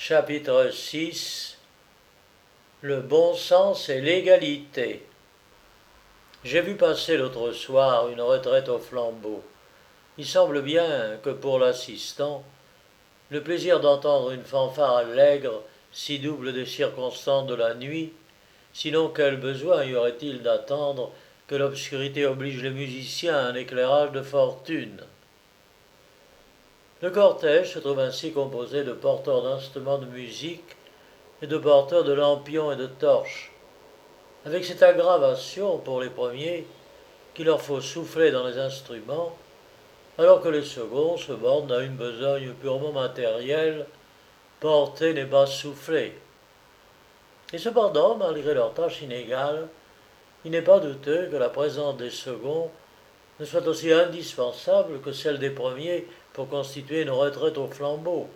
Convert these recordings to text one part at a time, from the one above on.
Chapitre 6. Le bon sens et l'égalité. J'ai vu passer l'autre soir une retraite au flambeau. Il semble bien que pour l'assistant, le plaisir d'entendre une fanfare allègre s'y double des circonstances de la nuit, sinon quel besoin y aurait-il d'attendre que l'obscurité oblige les musiciens à un éclairage de fortune. Le cortège se trouve ainsi composé de porteurs d'instruments de musique et de porteurs de lampions et de torches, avec cette aggravation pour les premiers qu'il leur faut souffler dans les instruments, alors que les seconds se bornent à une besogne purement matérielle, porter n'est pas souffler. Et cependant, malgré leurs tâches inégales, il n'est pas douteux que la présence des seconds ne soit aussi indispensable que celle des premiers pour constituer une retraite au flambeau.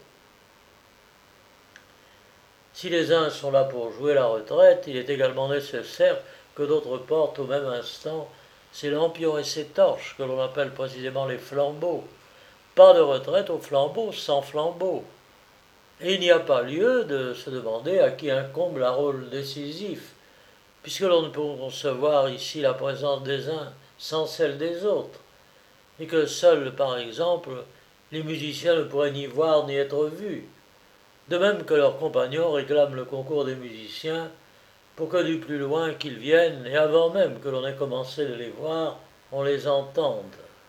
Si les uns sont là pour jouer la retraite, il est également nécessaire que d'autres portent au même instant ces lampions et ces torches que l'on appelle précisément les flambeaux. Pas de retraite au flambeau sans flambeau. Et il n'y a pas lieu de se demander à qui incombe le rôle décisif, puisque l'on ne peut concevoir ici la présence des uns sans celle des autres, et que seuls, par exemple, les musiciens ne pourraient ni voir ni être vus, de même que leurs compagnons réclament le concours des musiciens pour que du plus loin qu'ils viennent, et avant même que l'on ait commencé de les voir, on les entende.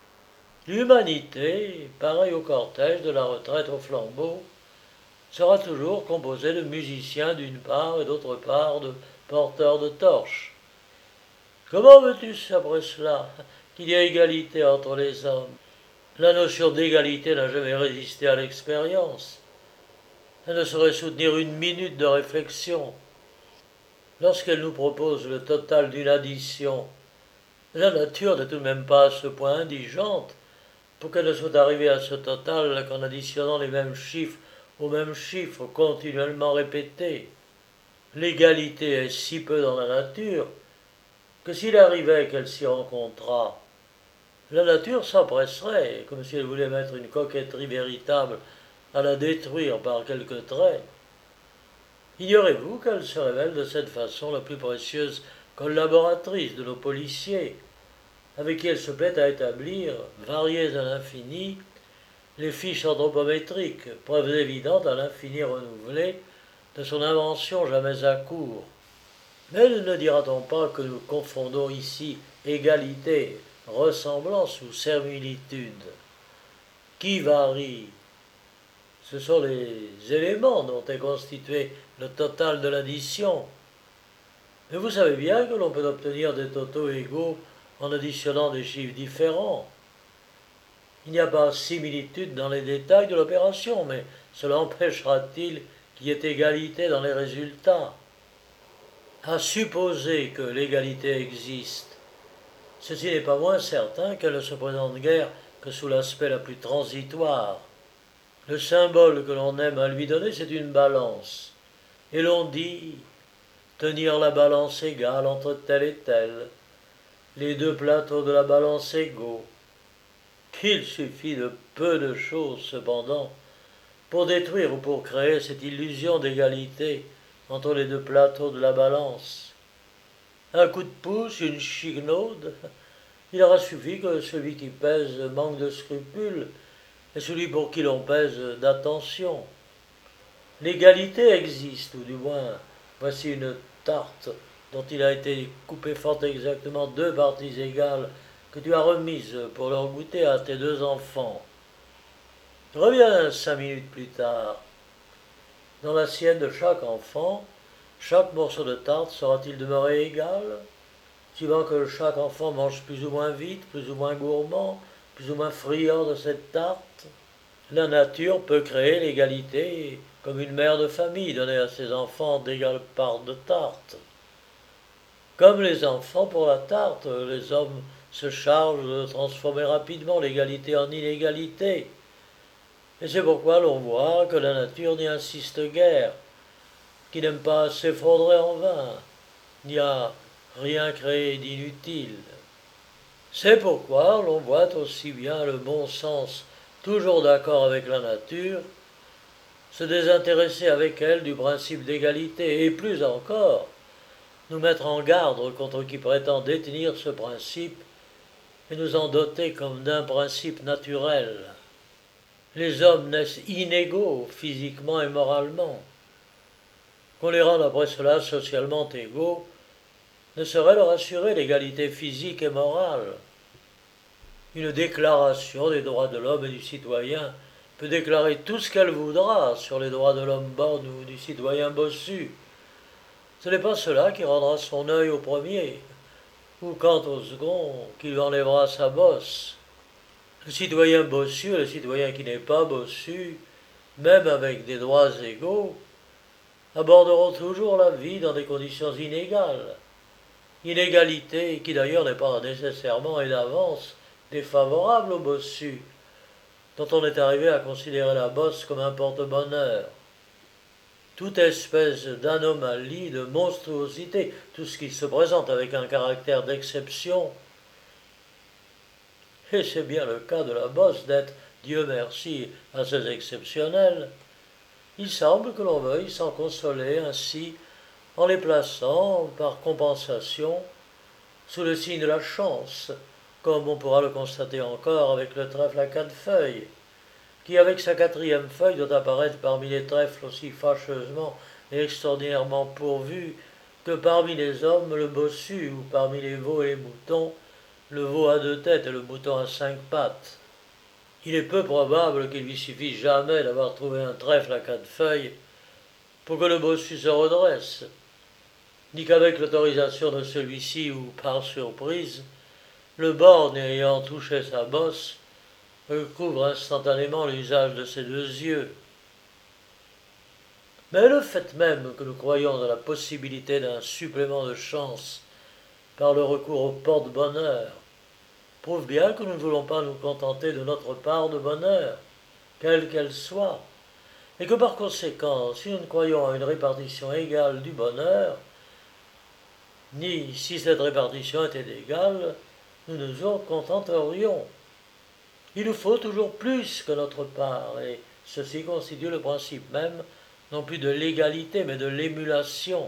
L'humanité, pareille au cortège de la retraite au flambeau, sera toujours composée de musiciens d'une part et d'autre part de porteurs de torches. Comment veux-tu après cela qu'il y ait égalité entre les hommes? La notion d'égalité n'a jamais résisté à l'expérience. Elle ne saurait soutenir une minute de réflexion. Lorsqu'elle nous propose le total d'une addition, la nature n'est tout de même pas à ce point indigente pour qu'elle ne soit arrivée à ce total qu'en additionnant les mêmes chiffres aux mêmes chiffres continuellement répétés. L'égalité est si peu dans la nature que s'il arrivait qu'elle s'y rencontrât, la nature s'empresserait, comme si elle voulait mettre une coquetterie véritable, à la détruire par quelques traits. Ignorez-vous qu'elle se révèle de cette façon la plus précieuse collaboratrice de nos policiers, avec qui elle se plaît à établir, variées à l'infini, les fiches anthropométriques, preuves évidentes à l'infini renouvelées de son invention jamais à court. Mais ne dira-t-on pas que nous confondons ici égalité, ressemblance ou similitude? Qui varie? Ce sont les éléments dont est constitué le total de l'addition. Mais vous savez bien que l'on peut obtenir des totaux égaux en additionnant des chiffres différents. Il n'y a pas similitude dans les détails de l'opération, mais cela empêchera-t-il qu'il y ait égalité dans les résultats? À supposer que l'égalité existe, ceci n'est pas moins certain qu'elle ne se présente guère que sous l'aspect la plus transitoire. Le symbole que l'on aime à lui donner, c'est une balance. Et l'on dit tenir la balance égale entre tel et tel, les deux plateaux de la balance égaux. Il suffit de peu de choses, cependant, pour détruire ou pour créer cette illusion d'égalité entre les deux plateaux de la balance. Un coup de pouce, une chignaude, il aura suffi que celui qui pèse manque de scrupules et celui pour qui l'on pèse d'attention. L'égalité existe, ou du moins, voici une tarte dont il a été coupé fort exactement deux parties égales que tu as remises pour leur goûter à tes deux enfants. Reviens 5 minutes plus tard. Dans l'assiette de chaque enfant, chaque morceau de tarte sera-t-il demeuré égal, suivant que chaque enfant mange plus ou moins vite, plus ou moins gourmand, plus ou moins friand de cette tarte? La nature peut créer l'égalité comme une mère de famille donnait à ses enfants d'égales parts de tarte. Comme les enfants pour la tarte, les hommes se chargent de transformer rapidement l'égalité en inégalité. Et c'est pourquoi l'on voit que la nature n'y insiste guère, qui n'aime pas s'effondrer en vain, n'y a rien créé d'inutile. C'est pourquoi l'on voit aussi bien le bon sens toujours d'accord avec la nature se désintéresser avec elle du principe d'égalité, et plus encore, nous mettre en garde contre qui prétend détenir ce principe et nous en doter comme d'un principe naturel. Les hommes naissent inégaux physiquement et moralement. Qu'on les rende après cela socialement égaux ne saurait leur assurer l'égalité physique et morale. Une déclaration des droits de l'homme et du citoyen peut déclarer tout ce qu'elle voudra sur les droits de l'homme borgne ou du citoyen bossu. Ce n'est pas cela qui rendra son œil au premier, ou quant au second, qui lui enlèvera sa bosse. Le citoyen bossu et le citoyen qui n'est pas bossu, même avec des droits égaux, aborderont toujours la vie dans des conditions inégales. Inégalité qui d'ailleurs n'est pas nécessairement et d'avance défavorable au bossu, dont on est arrivé à considérer la bosse comme un porte-bonheur. Toute espèce d'anomalie, de monstruosité, tout ce qui se présente avec un caractère d'exception, et c'est bien le cas de la bosse d'être, Dieu merci, assez exceptionnelle, il semble que l'on veuille s'en consoler ainsi en les plaçant, par compensation, sous le signe de la chance, comme on pourra le constater encore avec le trèfle à 4 feuilles, qui avec sa 4e feuille doit apparaître parmi les trèfles aussi fâcheusement et extraordinairement pourvus que parmi les hommes le bossu, ou parmi les veaux et les moutons, le veau à 2 têtes et le mouton à 5 pattes. Il est peu probable qu'il lui suffise jamais d'avoir trouvé un trèfle à 4 feuilles pour que le bossu se redresse, ni qu'avec l'autorisation de celui-ci ou par surprise, le borgne ayant touché sa bosse, recouvre instantanément l'usage de ses 2 yeux. Mais le fait même que nous croyons à la possibilité d'un supplément de chance par le recours au porte-bonheur prouve bien que nous ne voulons pas nous contenter de notre part de bonheur, quelle qu'elle soit, et que par conséquent, si nous ne croyons à une répartition égale du bonheur, ni si cette répartition était égale, nous nous en contenterions. Il nous faut toujours plus que notre part, et ceci constitue le principe même, non plus de l'égalité, mais de l'émulation.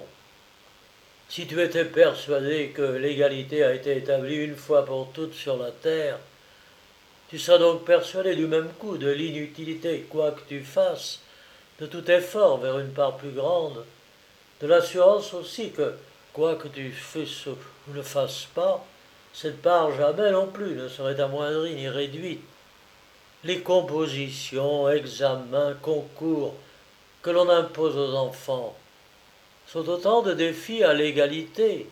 Si tu étais persuadé que l'égalité a été établie une fois pour toutes sur la terre, tu seras donc persuadé du même coup de l'inutilité, quoi que tu fasses, de tout effort vers une part plus grande, de l'assurance aussi que, quoi que tu fasses ou ne fasses pas, cette part jamais non plus ne serait amoindrie ni réduite. Les compositions, examens, concours que l'on impose aux enfants sont autant de défis à l'égalité.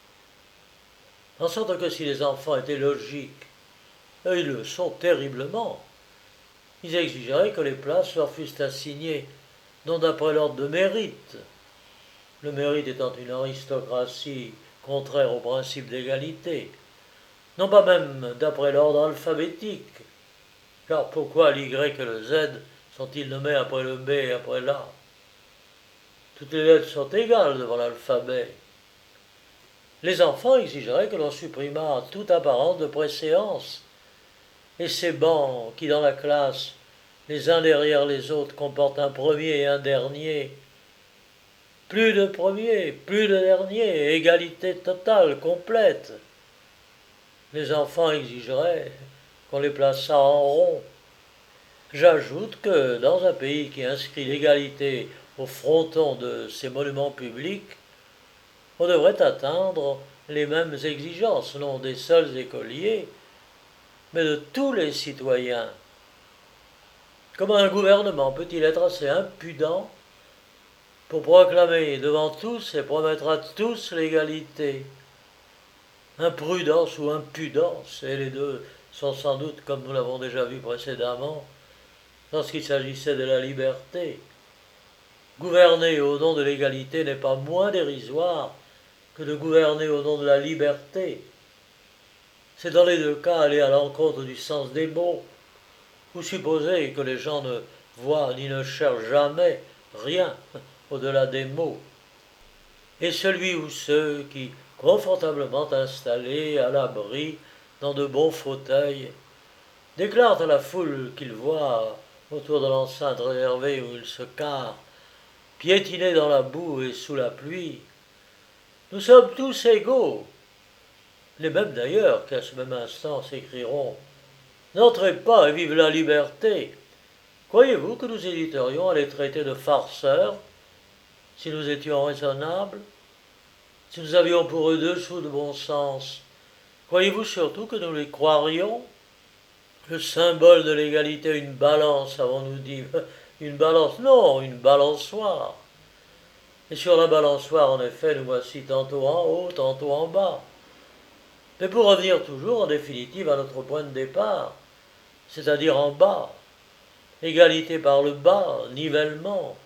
En sorte que si les enfants étaient logiques, et ils le sont terriblement, ils exigeraient que les places leur fussent assignées, non d'après l'ordre de mérite, le mérite étant une aristocratie contraire au principe d'égalité, non pas même d'après l'ordre alphabétique, car pourquoi l'Y et le Z sont-ils nommés après le B et après l'A? Toutes les lettres sont égales devant l'alphabet. Les enfants exigeraient que l'on supprimât toute apparence de préséance, et ces bancs qui, dans la classe, les uns derrière les autres, comportent un premier et un dernier. Plus de premier, plus de dernier, égalité totale, complète. Les enfants exigeraient qu'on les plaçât en rond. J'ajoute que, dans un pays qui inscrit l'égalité au fronton de ses monuments publics, on devrait atteindre les mêmes exigences, non des seuls écoliers, mais de tous les citoyens. Comment un gouvernement peut-il être assez impudent pour proclamer devant tous et promettre à tous l'égalité? Imprudence ou impudence, et les deux sont sans doute, comme nous l'avons déjà vu précédemment, lorsqu'il s'agissait de la liberté. Gouverner au nom de l'égalité n'est pas moins dérisoire que de gouverner au nom de la liberté. C'est dans les 2 cas aller à l'encontre du sens des mots, ou supposer que les gens ne voient ni ne cherchent jamais rien au-delà des mots. Et celui ou ceux qui, confortablement installés, à l'abri, dans de bons fauteuils, déclarent à la foule qu'ils voient autour de l'enceinte réservée où il se carre, piétinés dans la boue et sous la pluie. Nous sommes tous égaux. Les mêmes d'ailleurs qui à ce même instant s'écrieront n'entrez pas et vive la liberté. Croyez-vous que nous hésiterions à les traiter de farceurs si nous étions raisonnables, si nous avions pour eux 2 sous de bon sens? Croyez-vous surtout que nous les croirions? Le symbole de l'égalité, une balance, avons-nous dit? Une balance? Non, une balançoire. Et sur la balançoire, en effet, nous voici tantôt en haut, tantôt en bas. Mais pour revenir toujours, en définitive, à notre point de départ, c'est-à-dire en bas, égalité par le bas, nivellement.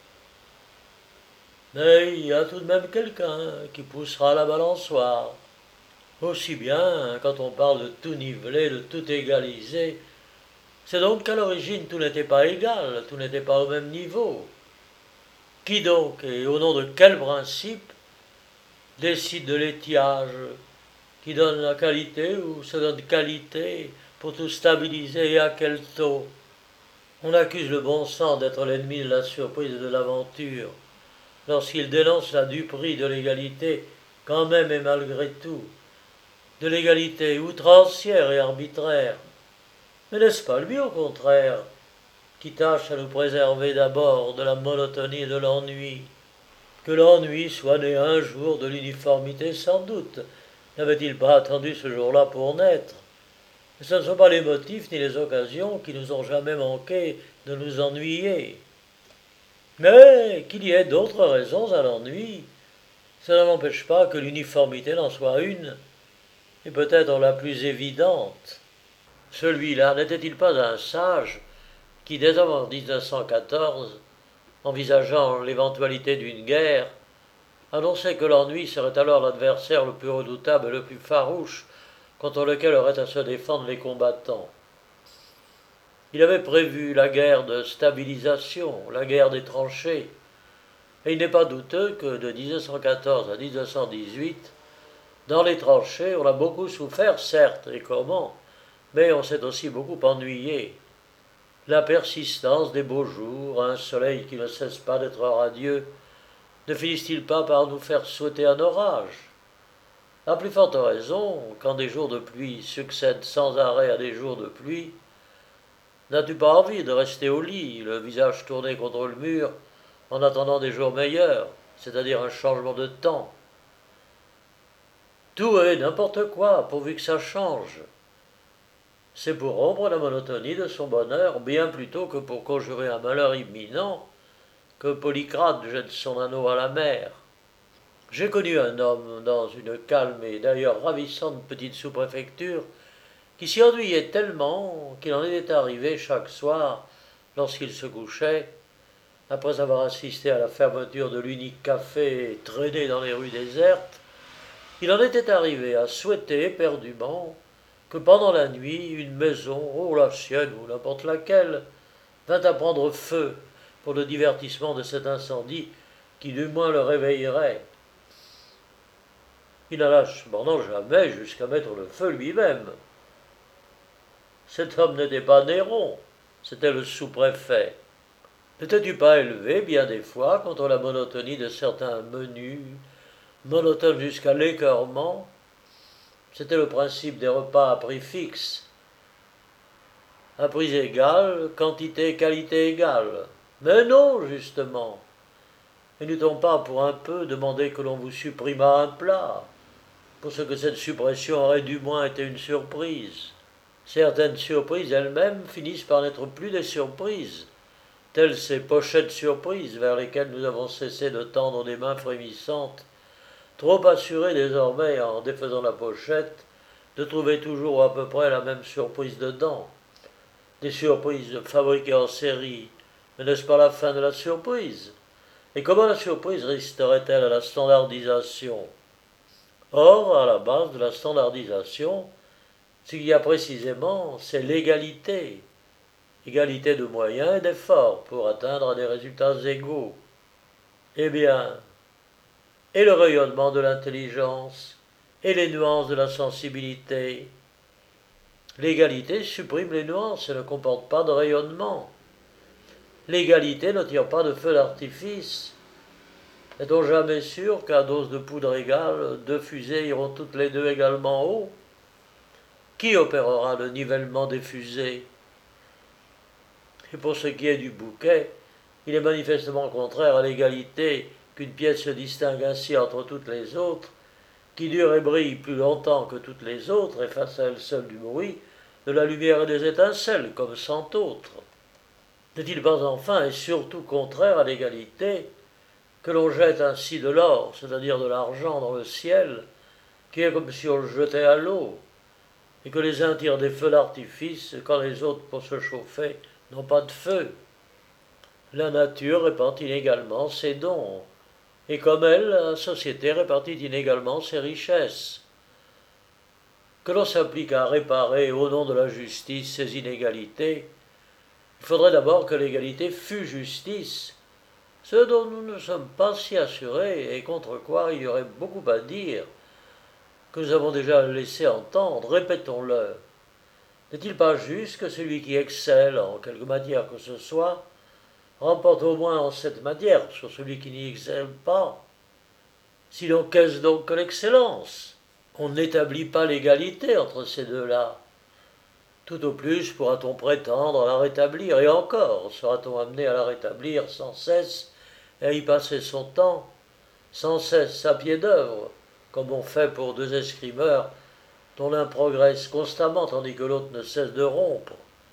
Mais il y a tout de même quelqu'un qui poussera la balançoire. Aussi bien, quand on parle de tout niveler, de tout égaliser, c'est donc qu'à l'origine tout n'était pas égal, tout n'était pas au même niveau. Qui donc, et au nom de quel principe, décide de l'étiage, qui donne la qualité ou se donne qualité pour tout stabiliser et à quel taux? On accuse le bon sens d'être l'ennemi de la surprise et de l'aventure, lorsqu'il dénonce la duperie de l'égalité, quand même et malgré tout, de l'égalité outrancière et arbitraire. Mais n'est-ce pas lui, au contraire, qui tâche à nous préserver d'abord de la monotonie et de l'ennui? Que l'ennui soit né un jour de l'uniformité, sans doute. N'avait-il pas attendu ce jour-là pour naître? Mais ce ne sont pas les motifs ni les occasions qui nous ont jamais manqué de nous ennuyer. Mais qu'il y ait d'autres raisons à l'ennui, cela n'empêche pas que l'uniformité n'en soit une, et peut-être la plus évidente. Celui-là n'était-il pas un sage qui, dès avant 1914, envisageant l'éventualité d'une guerre, annonçait que l'ennui serait alors l'adversaire le plus redoutable et le plus farouche contre lequel auraient à se défendre les combattants? Il avait prévu la guerre de stabilisation, la guerre des tranchées, et il n'est pas douteux que de 1914 à 1918, dans les tranchées, on a beaucoup souffert, certes, et comment, mais on s'est aussi beaucoup ennuyé. La persistance des beaux jours, un soleil qui ne cesse pas d'être radieux, ne finissent-ils pas par nous faire souhaiter un orage? À plus forte raison, quand des jours de pluie succèdent sans arrêt à des jours de pluie, n'as-tu pas envie de rester au lit, le visage tourné contre le mur, en attendant des jours meilleurs, c'est-à-dire un changement de temps? Tout est n'importe quoi, pourvu que ça change. C'est pour rompre la monotonie de son bonheur, bien plutôt que pour conjurer un malheur imminent, que Polycrate jette son anneau à la mer. J'ai connu un homme dans une calme et d'ailleurs ravissante petite sous-préfecture qui s'y ennuyait tellement qu'il en était arrivé chaque soir, lorsqu'il se couchait, après avoir assisté à la fermeture de l'unique café et traîné dans les rues désertes, il en était arrivé à souhaiter éperdument que pendant la nuit, une maison, oh la sienne ou n'importe laquelle, vint à prendre feu pour le divertissement de cet incendie qui du moins le réveillerait. Il n'alla cependant jamais jusqu'à mettre le feu lui-même. Cet homme n'était pas Néron, c'était le sous-préfet. N'étais-tu pas élevé, bien des fois, contre la monotonie de certains menus, monotones jusqu'à l'écœurement? C'était le principe des repas à prix fixe. À prix égal, quantité, qualité égale. Mais non, justement. Et n'eût-on pas pour un peu demandé que l'on vous supprimât un plat, pour ce que cette suppression aurait du moins été une surprise? Certaines surprises elles-mêmes finissent par n'être plus des surprises, telles ces pochettes surprises vers lesquelles nous avons cessé de tendre des mains frémissantes, trop assurées désormais, en défaisant la pochette, de trouver toujours à peu près la même surprise dedans. Des surprises fabriquées en série, mais n'est-ce pas la fin de la surprise? Et comment la surprise résisterait-elle à la standardisation? Or, à la base de la standardisation, ce qu'il y a précisément, c'est l'égalité. Égalité de moyens et d'efforts pour atteindre des résultats égaux. Eh bien, et le rayonnement de l'intelligence, et les nuances de la sensibilité. L'égalité supprime les nuances et ne comporte pas de rayonnement. l'égalité ne tire pas de feu d'artifice. Est-on jamais sûr qu'à dose de poudre égale, 2 fusées iront toutes les 2 également haut? Qui opérera le nivellement des fusées? Et pour ce qui est du bouquet, il est manifestement contraire à l'égalité qu'une pièce se distingue ainsi entre toutes les autres, qui dure et brille plus longtemps que toutes les autres, et fasse à elle seule du bruit, de la lumière et des étincelles, comme cent autres. N'est-il pas enfin et surtout contraire à l'égalité que l'on jette ainsi de l'or, c'est-à-dire de l'argent, dans le ciel, qui est comme si on le jetait à l'eau, et que les uns tirent des feux d'artifice quand les autres, pour se chauffer, n'ont pas de feu? La nature répand inégalement ses dons, et comme elle, la société répartit inégalement ses richesses. Que l'on s'applique à réparer, au nom de la justice, ces inégalités, il faudrait d'abord que l'égalité fût justice, ce dont nous ne sommes pas si assurés et contre quoi il y aurait beaucoup à dire, que nous avons déjà laissé entendre, répétons-le. N'est-il pas juste que celui qui excelle en quelque matière que ce soit remporte au moins en cette matière sur celui qui n'y excelle pas? Sinon, qu'est-ce donc que l'excellence? On n'établit pas l'égalité entre ces deux-là. Tout au plus pourra-t-on prétendre à la rétablir, et encore sera-t-on amené à la rétablir sans cesse et à y passer son temps, sans cesse à pied d'œuvre, comme on fait pour 2 escrimeurs dont l'un progresse constamment tandis que l'autre ne cesse de rompre.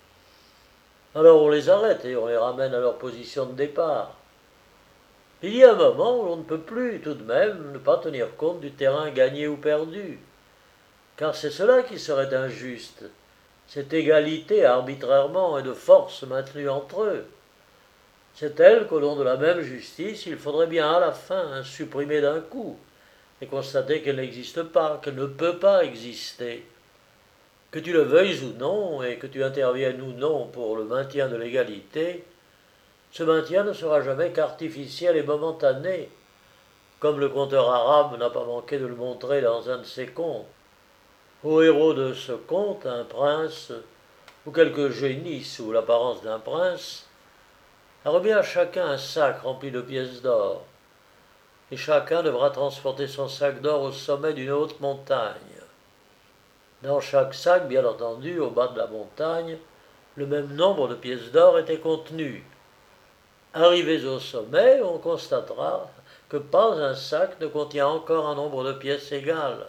Alors on les arrête et on les ramène à leur position de départ. Il y a un moment où l'on ne peut plus, tout de même, ne pas tenir compte du terrain gagné ou perdu, car c'est cela qui serait injuste, cette égalité arbitrairement et de force maintenue entre eux. C'est elle qu'au nom de la même justice, il faudrait bien à la fin supprimer d'un coup, et constater qu'elle n'existe pas, qu'elle ne peut pas exister. Que tu le veuilles ou non, et que tu interviennes ou non pour le maintien de l'égalité, ce maintien ne sera jamais qu'artificiel et momentané, comme le conteur arabe n'a pas manqué de le montrer dans un de ses contes. Au héros de ce conte, un prince, ou quelque génie sous l'apparence d'un prince, a remis à chacun un sac rempli de pièces d'or, et chacun devra transporter son sac d'or au sommet d'une haute montagne. Dans chaque sac, bien entendu, au bas de la montagne, le même nombre de pièces d'or était contenu. Arrivés au sommet, on constatera que pas un sac ne contient encore un nombre de pièces égal.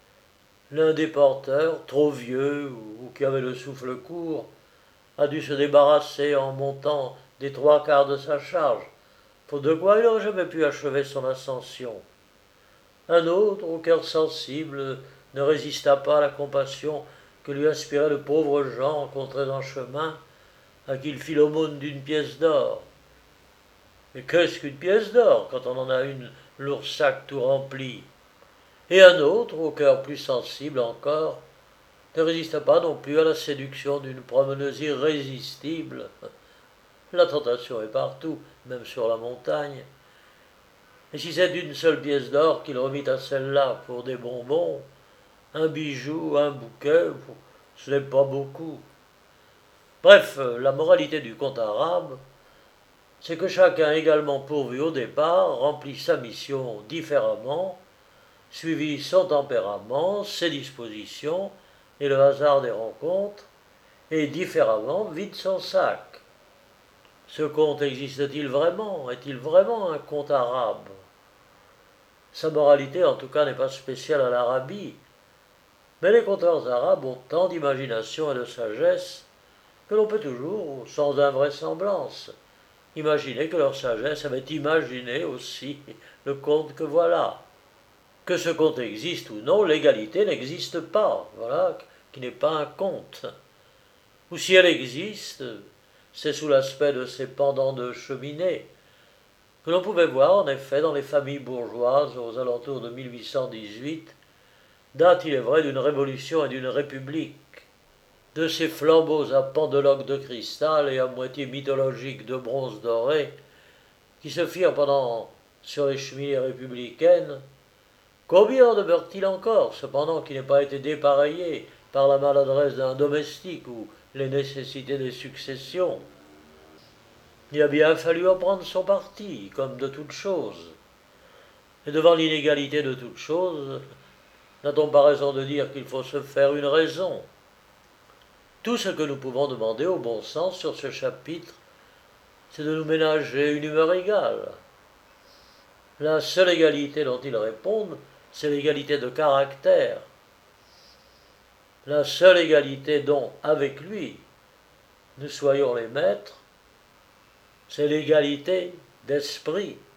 L'un des porteurs, trop vieux ou qui avait le souffle court, a dû se débarrasser en montant des 3/4 de sa charge, faute de quoi il n'aurait jamais pu achever son ascension. Un autre, au cœur sensible, ne résista pas à la compassion que lui inspirait le pauvre Jean rencontré en chemin, à qui il fit l'aumône d'une pièce d'or. Mais qu'est-ce qu'une pièce d'or quand on en a une lourd sac tout rempli? Et un autre, au cœur plus sensible encore, ne résista pas non plus à la séduction d'une promeneuse irrésistible. La tentation est partout, même sur la montagne. Et si c'est d'une seule pièce d'or qu'il remit à celle-là pour des bonbons, un bijou, un bouquet, ce n'est pas beaucoup. Bref, la moralité du conte arabe, c'est que chacun également pourvu au départ remplit sa mission différemment, suivit son tempérament, ses dispositions et le hasard des rencontres, et différemment vide son sac. Ce conte existe-t-il vraiment? Est-il vraiment un conte arabe? Sa moralité en tout cas n'est pas spéciale à l'Arabie, mais les conteurs arabes ont tant d'imagination et de sagesse que l'on peut toujours, sans invraisemblance, imaginer que leur sagesse avait imaginé aussi le conte que voilà. Que ce conte existe ou non, l'égalité n'existe pas, voilà, qui n'est pas un conte. Ou si elle existe, c'est sous l'aspect de ces pendants de cheminée, que l'on pouvait voir en effet dans les familles bourgeoises aux alentours de 1818, date il est vrai d'une révolution et d'une république, de ces flambeaux à pendeloques de cristal et à moitié mythologiques de bronze doré, qui se firent pendant sur les cheminées républicaines. Combien en demeure-t-il encore, cependant, qui n'ait pas été dépareillé par la maladresse d'un domestique ou les nécessités des successions? Il a bien fallu en prendre son parti, comme de toutes choses. Et devant l'inégalité de toutes choses, n'a-t-on pas raison de dire qu'il faut se faire une raison? Tout ce que nous pouvons demander au bon sens sur ce chapitre, c'est de nous ménager une humeur égale. La seule égalité dont ils répondent, c'est l'égalité de caractère. La seule égalité dont, avec lui, nous soyons les maîtres, c'est l'égalité d'esprit.